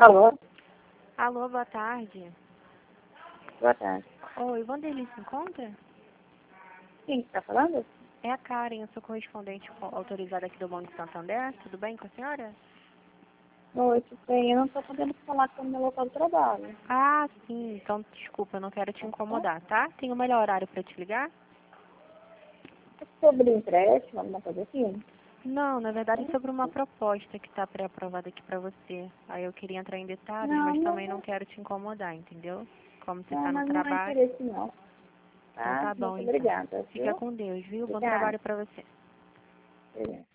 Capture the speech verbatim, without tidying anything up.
Alô? Alô, boa tarde. Boa tarde. Oi, o Vanderlei se encontra? Quem está falando? É a Karen, eu sou correspondente co- autorizada aqui do Banco Santander. Tudo bem com a senhora? Oi, tudo bem? Eu não estou podendo falar com o meu local de trabalho. Ah, sim. Então, desculpa, eu não quero te incomodar, tá? Tem o melhor horário para te ligar? É sobre empréstimo, alguma coisa assim? Não, na verdade é sobre uma proposta que está pré-aprovada aqui para você. Aí eu queria entrar em detalhes, Não, mas não, também não quero te incomodar, entendeu? Como você não, está no mas não há trabalho. interesse não. Então Tá? tá bom, Muito então. obrigada, Fica viu? com Deus, viu? Bom Obrigada. trabalho para você. Obrigada.